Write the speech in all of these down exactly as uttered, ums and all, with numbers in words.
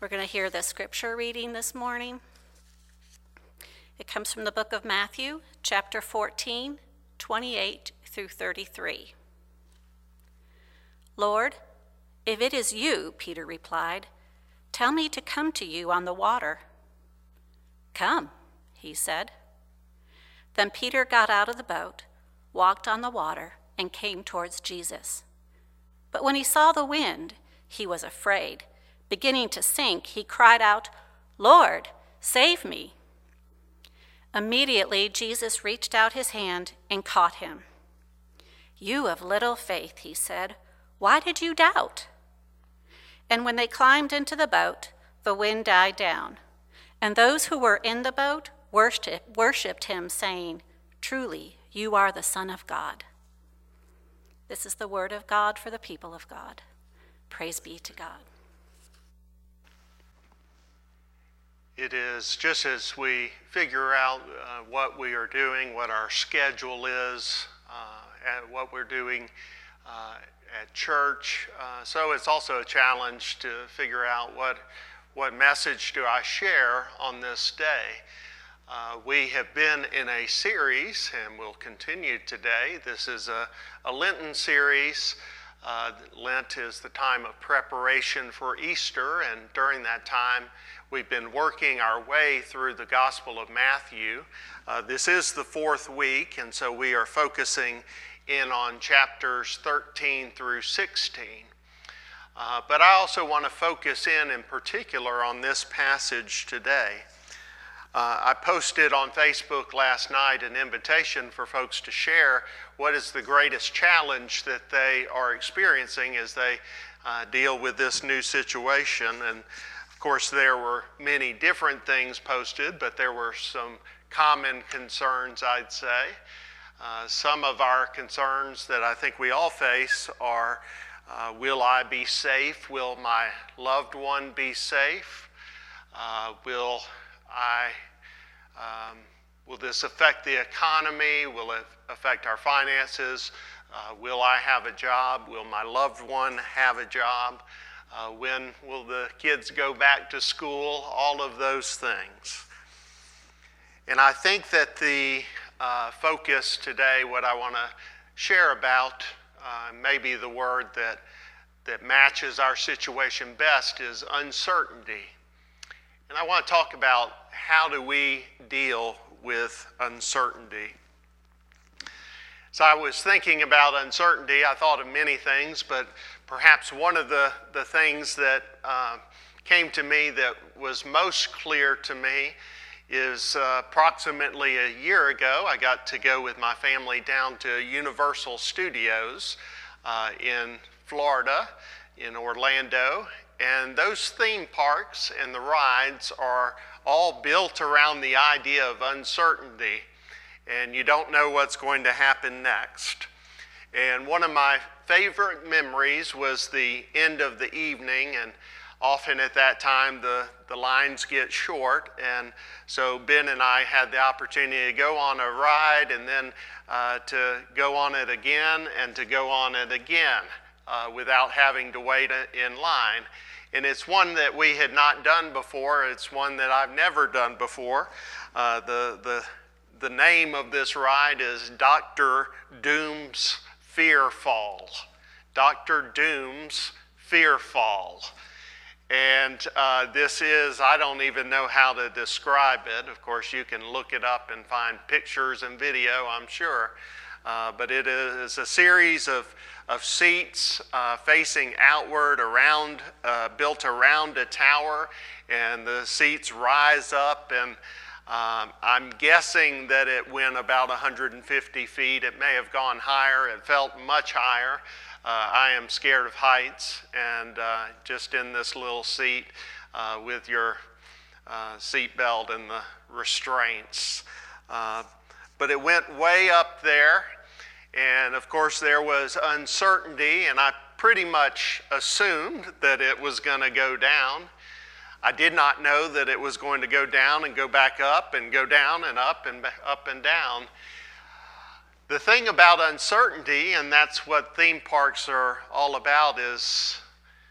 We're going to hear the scripture reading this morning. It comes from the book of Matthew, chapter fourteen, twenty-eight through thirty-three. "Lord, if it is you," Peter replied, "tell me to come to you on the water." "Come," he said. Then Peter got out of the boat, walked on the water, and came towards Jesus. But when he saw the wind, he was afraid. Beginning to sink, he cried out, "Lord, save me." Immediately, Jesus reached out his hand and caught him. "You of little faith," he said, "why did you doubt?" And when they climbed into the boat, the wind died down, and those who were in the boat worshipped him, saying, "Truly, you are the Son of God." This is the word of God for the people of God. Praise be to God. It is just as we figure out uh, what we are doing, what our schedule is, uh, and what we're doing uh, at church. Uh, so it's also a challenge to figure out what, what message do I share on this day. Uh, we have been in a series, and we'll continue today. This is a, a Lenten series. Uh, Lent is the time of preparation for Easter, and during that time, we've been working our way through the Gospel of Matthew. Uh, this is the fourth week, and so we are focusing in on chapters thirteen through sixteen. Uh, but I also want to focus in in particular on this passage today. Uh, I posted on Facebook last night an invitation for folks to share what is the greatest challenge that they are experiencing as they uh, deal with this new situation. And of course, there were many different things posted, but there were some common concerns, I'd say. Uh, some of our concerns that I think we all face are, uh, will I be safe? Will my loved one be safe? Uh, will I, um, will this affect the economy? Will it affect our finances? Uh, will I have a job? Will my loved one have a job? Uh, when will the kids go back to school? All of those things. And I think that the uh, focus today, what I want to share about, uh, maybe the word that, that matches our situation best is uncertainty. And I want to talk about how do we deal with uncertainty. So I was thinking about uncertainty. I thought of many things, but perhaps one of the, the things that uh, came to me that was most clear to me is uh, approximately a year ago, I got to go with my family down to Universal Studios uh, in Florida, in Orlando. And those theme parks and the rides are all built around the idea of uncertainty. And you don't know what's going to happen next. And one of my favorite memories was the end of the evening, and often at that time the, the lines get short, and so Ben and I had the opportunity to go on a ride and then uh, to go on it again and to go on it again uh, without having to wait in line. And it's one that we had not done before. It's one that I've never done before. Uh, the, the, the name of this ride is Doctor Doom's Fear Fall. Doctor Doom's Fear Fall. And uh, this is, I don't even know how to describe it. Of course, you can look it up and find pictures and video, I'm sure. Uh, but it is a series of, of seats uh, facing outward, around, uh, built around a tower, and the seats rise up, and Um, I'm guessing that it went about one hundred fifty feet. It may have gone higher. It felt much higher. Uh, I am scared of heights, and uh, just in this little seat uh, with your uh, seat belt and the restraints. Uh, but it went way up there, and of course there was uncertainty, and I pretty much assumed that it was going to go down. I did not know that it was going to go down and go back up and go down and up and up and down. The thing about uncertainty, and that's what theme parks are all about, is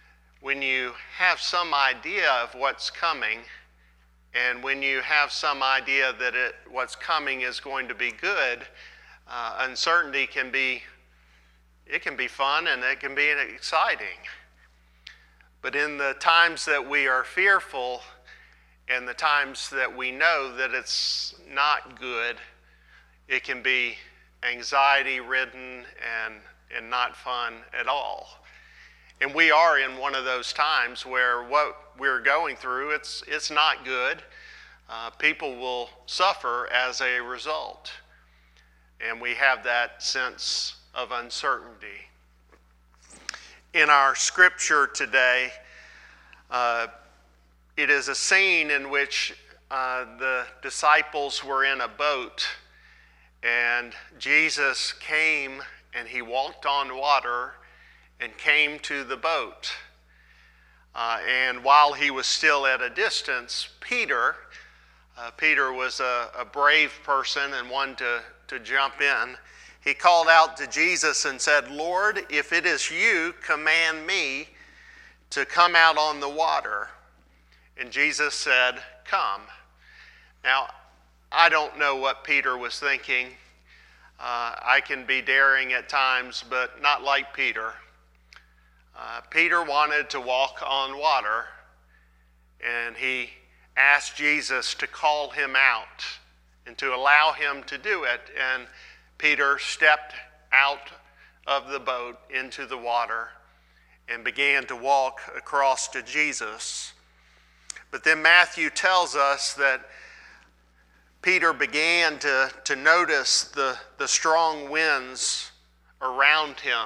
when you have some idea of what's coming, and when you have some idea that it, what's coming is going to be good, uh, uncertainty can be, it can be fun and it can be exciting. But in the times that we are fearful and the times that we know that it's not good, it can be anxiety-ridden and, and not fun at all. And we are in one of those times where what we're going through, it's, it's not good. Uh, people will suffer as a result. And we have that sense of uncertainty. In our scripture today, uh, it is a scene in which uh, the disciples were in a boat, and Jesus came and he walked on water and came to the boat. Uh, and while he was still at a distance, Peter, uh, Peter was a, a brave person and one to, to jump in. He called out to Jesus and said, "Lord, if it is you, command me to come out on the water." And Jesus said, "Come." Now, I don't know what Peter was thinking. Uh, I can be daring at times, but not like Peter. Uh, Peter wanted to walk on water, and he asked Jesus to call him out and to allow him to do it. And Peter stepped out of the boat into the water and began to walk across to Jesus. But then Matthew tells us that Peter began to, to notice the, the strong winds around him,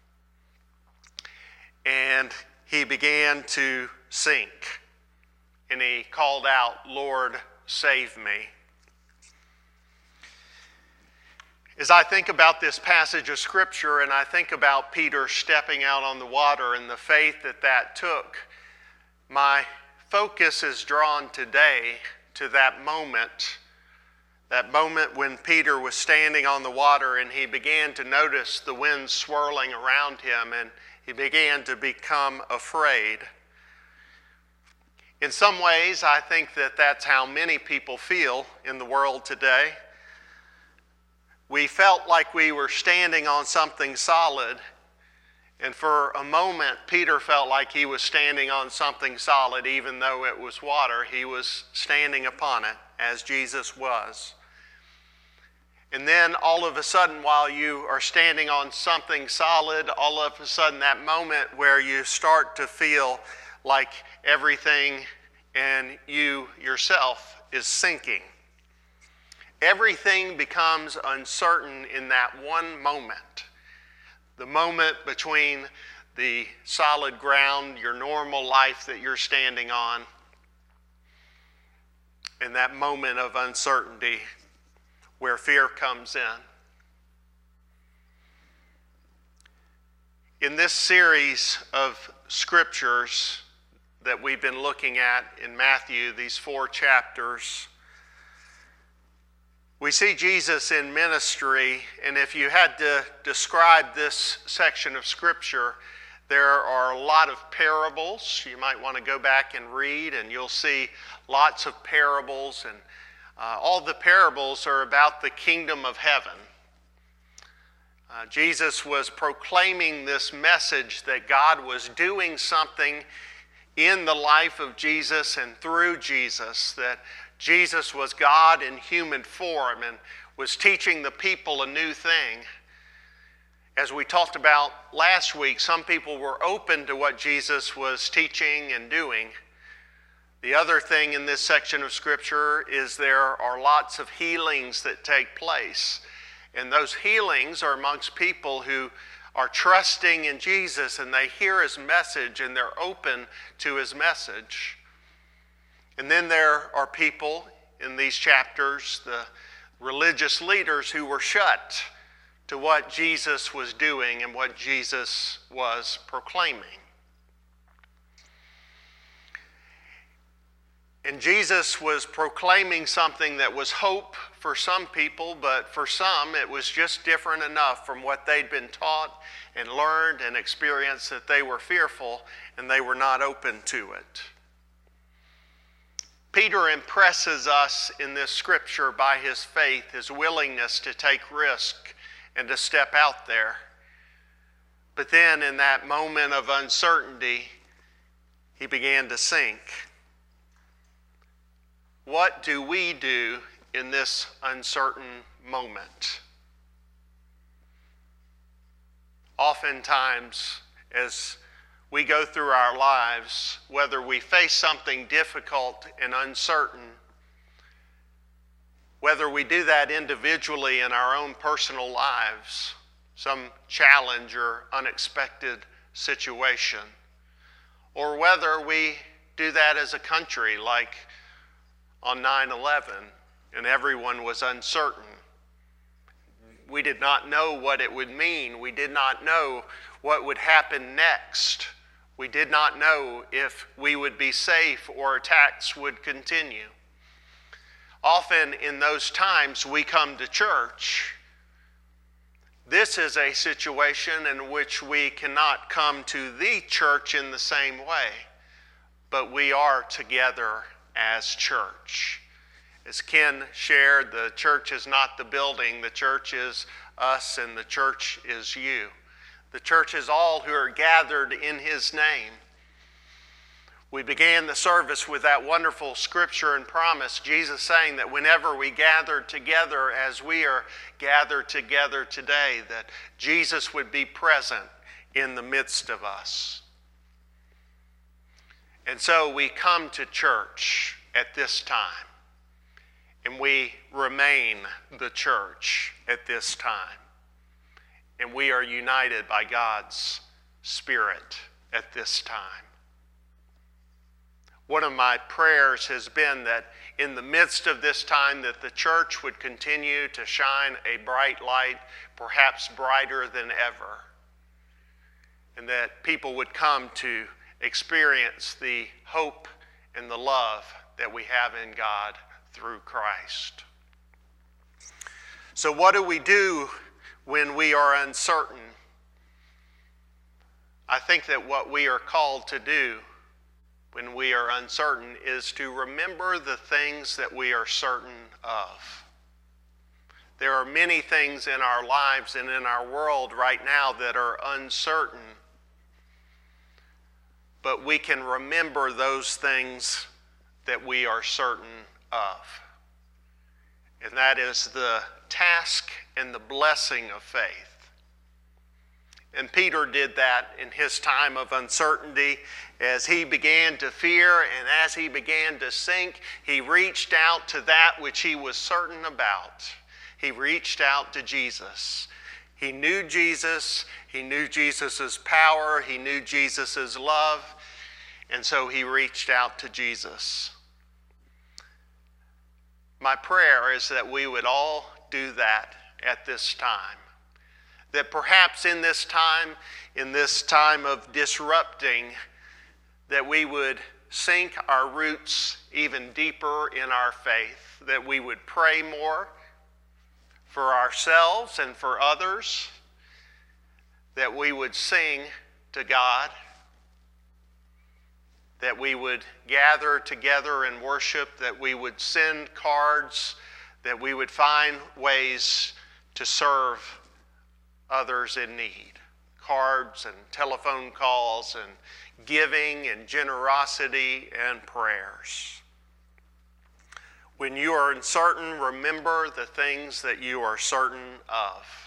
and he began to sink. And he called out, "Lord, save me." As I think about this passage of Scripture and I think about Peter stepping out on the water and the faith that that took, my focus is drawn today to that moment, that moment when Peter was standing on the water and he began to notice the wind swirling around him and he began to become afraid. In some ways, I think that that's how many people feel in the world today. We felt like we were standing on something solid, and for a moment, Peter felt like he was standing on something solid, even though it was water. He was standing upon it, as Jesus was. And then all of a sudden, while you are standing on something solid, all of a sudden that moment where you start to feel like everything and you yourself is sinking. Everything becomes uncertain in that one moment. The moment between the solid ground, your normal life that you're standing on, and that moment of uncertainty where fear comes in. In this series of scriptures that we've been looking at in Matthew, these four chapters, we see Jesus in ministry, and if you had to describe this section of Scripture, there are a lot of parables. You might want to go back and read, and you'll see lots of parables, and uh, all the parables are about the kingdom of heaven. Uh, Jesus was proclaiming this message that God was doing something in the life of Jesus and through Jesus, that Jesus was God in human form and was teaching the people a new thing. As we talked about last week, some people were open to what Jesus was teaching and doing. The other thing in this section of Scripture is there are lots of healings that take place. And those healings are amongst people who are trusting in Jesus and they hear his message and they're open to his message. And then there are people in these chapters, the religious leaders, who were shut to what Jesus was doing and what Jesus was proclaiming. And Jesus was proclaiming something that was hope for some people, but for some it was just different enough from what they'd been taught and learned and experienced that they were fearful and they were not open to it. Peter impresses us in this scripture by his faith, his willingness to take risk and to step out there. But then in that moment of uncertainty, he began to sink. What do we do in this uncertain moment? Oftentimes, as we go through our lives, whether we face something difficult and uncertain, whether we do that individually in our own personal lives, some challenge or unexpected situation, or whether we do that as a country, like on nine eleven, and everyone was uncertain. We did not know what it would mean. We did not know what would happen next. We did not know if we would be safe or attacks would continue. Often in those times we come to church. This is a situation in which we cannot come to the church in the same way, but we are together as church. As Ken shared, the church is not the building, the church is us, and the church is you. The church is all who are gathered in his name. We began the service with that wonderful scripture and promise, Jesus saying that whenever we gather together as we are gathered together today, that Jesus would be present in the midst of us. And so we come to church at this time, and we remain the church at this time. And we are united by God's Spirit at this time. One of my prayers has been that in the midst of this time that the church would continue to shine a bright light, perhaps brighter than ever, and that people would come to experience the hope and the love that we have in God through Christ. So what do we do when we are uncertain? I think that what we are called to do when we are uncertain is to remember the things that we are certain of. There are many things in our lives and in our world right now that are uncertain, but we can remember those things that we are certain of. And that is the task and the blessing of faith. And Peter did that in his time of uncertainty. As he began to fear and as he began to sink, he reached out to that which he was certain about. He reached out to Jesus. He knew Jesus. He knew Jesus' power. He knew Jesus' love. And so he reached out to Jesus. My prayer is that we would all do that at this time. That perhaps in this time, in this time of disrupting, that we would sink our roots even deeper in our faith, that we would pray more for ourselves and for others, that we would sing to God, that we would gather together and worship, that we would send cards, that we would find ways to serve others in need. Cards and telephone calls and giving and generosity and prayers. When you are uncertain, remember the things that you are certain of.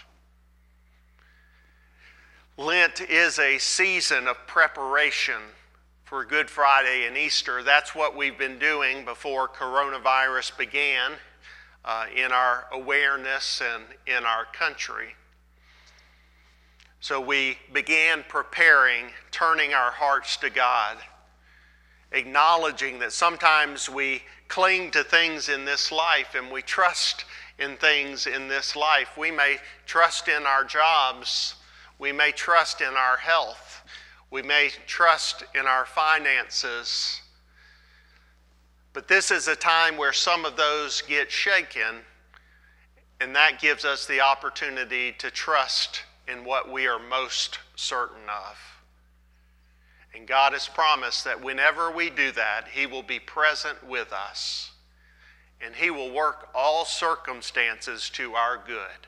Lent is a season of preparation for Good Friday and Easter. That's what we've been doing before coronavirus began uh, in our awareness and in our country. So we began preparing, turning our hearts to God, acknowledging that sometimes we cling to things in this life and we trust in things in this life. We may trust in our jobs. We may trust in our health. We may trust in our finances. But this is a time where some of those get shaken, and that gives us the opportunity to trust in what we are most certain of. And God has promised that whenever we do that, He will be present with us, and He will work all circumstances to our good.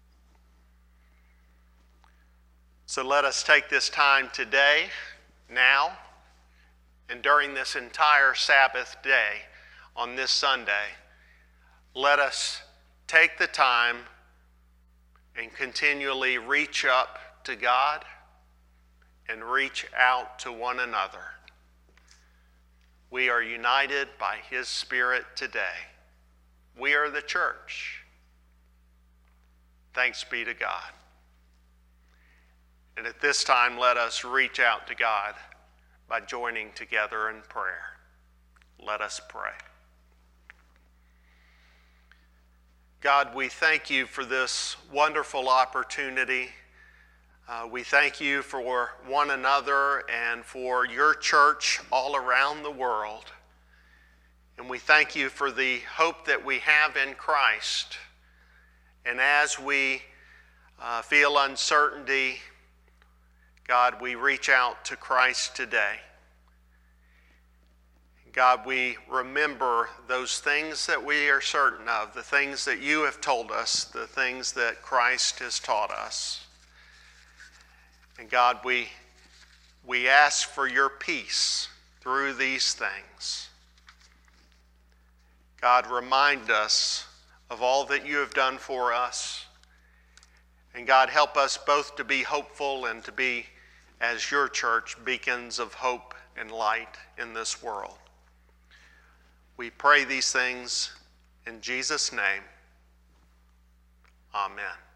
So let us take this time today, now, and during this entire Sabbath day on this Sunday, let us take the time and continually reach up to God and reach out to one another. We are united by His Spirit today. We are the church. Thanks be to God. And at this time, let us reach out to God by joining together in prayer. Let us pray. God, we thank You for this wonderful opportunity. Uh, we thank You for one another and for Your church all around the world. And we thank You for the hope that we have in Christ. And as we uh, feel uncertainty, God, we reach out to Christ today. God, we remember those things that we are certain of, the things that You have told us, the things that Christ has taught us. And God, we, we ask for Your peace through these things. God, remind us of all that You have done for us. And God, help us both to be hopeful and to be, as Your church, beacons of hope and light in this world. We pray these things in Jesus' name. Amen.